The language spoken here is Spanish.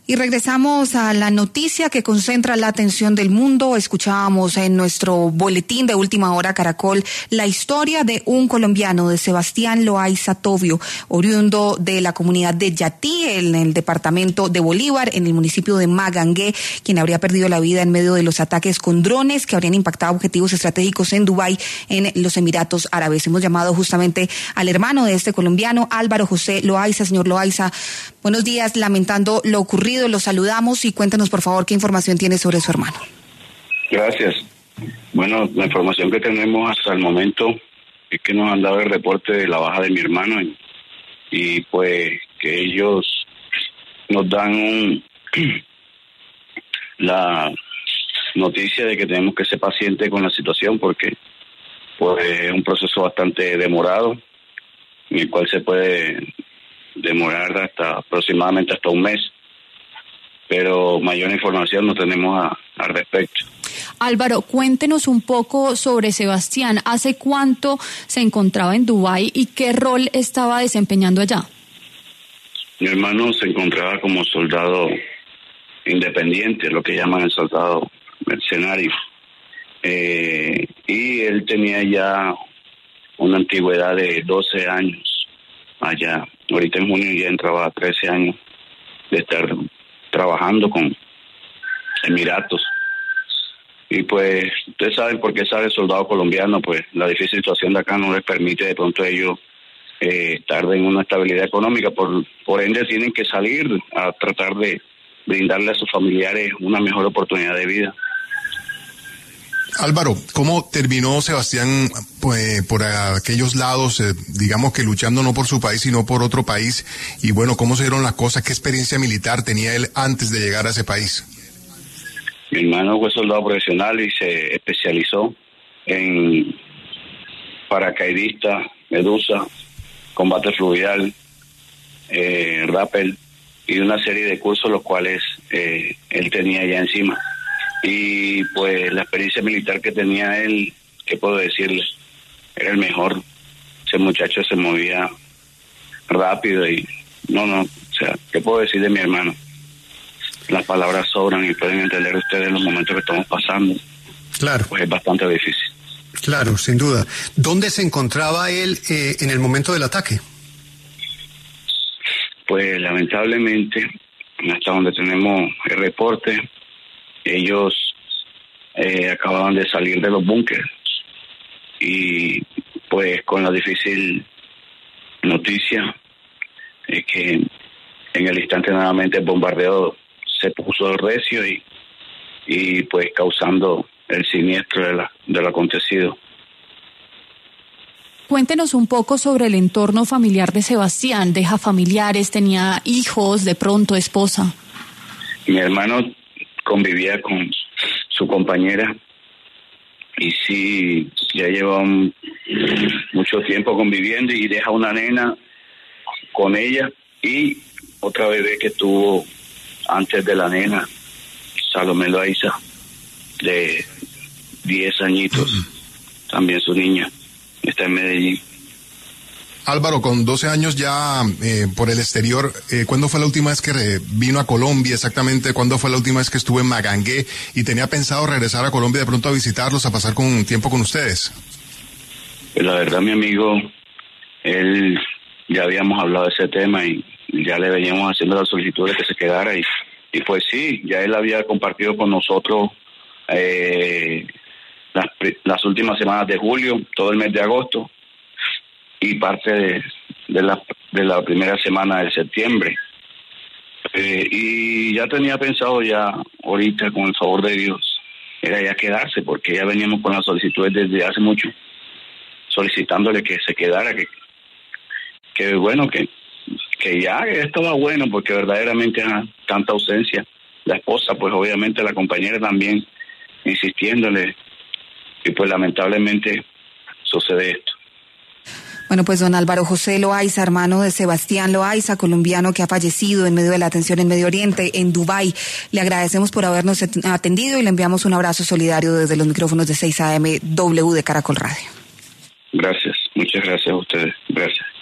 Y regresamos a la noticia que concentra la atención del mundo. Escuchábamos en nuestro boletín de Última Hora Caracol la historia de un colombiano, de Sebastián Loaiza Tobio, oriundo de la comunidad de Yatí, en el departamento de Bolívar, en el municipio de Magangué, quien habría perdido la vida en medio de los ataques con drones que habrían impactado objetivos estratégicos en Dubái, en los Emiratos Árabes. Hemos llamado justamente al hermano de este colombiano, Álvaro José Loaiza. Señor Loaiza, buenos días, lamentando lo ocurrido. Lo saludamos y cuéntenos, por favor, qué información tiene sobre su hermano. Gracias. Bueno, la información que tenemos hasta el momento es que nos han dado el reporte de la baja de mi hermano y pues que ellos nos dan la noticia de que tenemos que ser pacientes con la situación porque pues es un proceso bastante demorado en el cual se puede demorar aproximadamente hasta un mes. Pero mayor información no tenemos al respecto. Álvaro, cuéntenos un poco sobre Sebastián. ¿Hace cuánto se encontraba en Dubái y qué rol estaba desempeñando allá? Mi hermano se encontraba como soldado independiente, lo que llaman el soldado mercenario. Y él tenía ya una antigüedad de 12 años allá. Ahorita en junio ya entraba a 13 años de estar trabajando con Emiratos. Y pues, ustedes saben por qué sale el soldado colombiano, pues la difícil situación de acá no les permite de pronto a ellos estar en una estabilidad económica, por ende tienen que salir a tratar de brindarle a sus familiares una mejor oportunidad de vida. Álvaro, ¿cómo terminó Sebastián por aquellos lados, digamos que luchando no por su país, sino por otro país? Y bueno, ¿cómo se dieron las cosas? ¿Qué experiencia militar tenía él antes de llegar a ese país? Mi hermano fue soldado profesional y se especializó en paracaidista, medusa, combate fluvial, rappel y una serie de cursos los cuales él tenía ya encima. Y pues la experiencia militar que tenía él, ¿qué puedo decirle? Era el mejor. Ese muchacho se movía rápido y o sea, ¿qué puedo decir de mi hermano? Las palabras sobran y pueden entender ustedes los momentos que estamos pasando. Claro. Pues es bastante difícil. Claro, sin duda. ¿Dónde se encontraba él en el momento del ataque? Pues lamentablemente, hasta donde tenemos el reporte, ellos acababan de salir de los búnkeres y pues con la difícil noticia que en el instante nuevamente el bombardeo se puso recio y pues causando el siniestro de lo acontecido. Cuéntenos un poco sobre el entorno familiar de Sebastián. ¿Deja familiares? ¿Tenía hijos? ¿De pronto esposa? Mi hermano convivía con su compañera y sí, ya lleva mucho tiempo conviviendo y deja una nena con ella y otra bebé que tuvo antes de la nena, Salomé Loaiza, de 10 añitos, también su niña, está en Medellín. Álvaro, con 12 años ya por el exterior, ¿cuándo fue la última vez que vino a Colombia exactamente? ¿Cuándo fue la última vez que estuvo en Magangué? ¿Y tenía pensado regresar a Colombia de pronto a visitarlos, a pasar un tiempo con ustedes? Pues la verdad, mi amigo, él ya habíamos hablado de ese tema y ya le veníamos haciendo la solicitud de que se quedara y pues sí, ya él había compartido con nosotros las últimas semanas de julio, todo el mes de agosto y parte de la primera semana de septiembre. Y ya tenía pensado ya ahorita, con el favor de Dios, era ya quedarse, porque ya veníamos con las solicitudes desde hace mucho, solicitándole que se quedara, que bueno, que ya estaba bueno, porque verdaderamente tanta ausencia. La esposa, pues obviamente la compañera también, insistiéndole, y pues lamentablemente sucede esto. Bueno, pues don Álvaro José Loaiza, hermano de Sebastián Loaiza, colombiano que ha fallecido en medio de la tensión en Medio Oriente, en Dubái. Le agradecemos por habernos atendido y le enviamos un abrazo solidario desde los micrófonos de 6 AM W de Caracol Radio. Gracias, muchas gracias a ustedes. Gracias.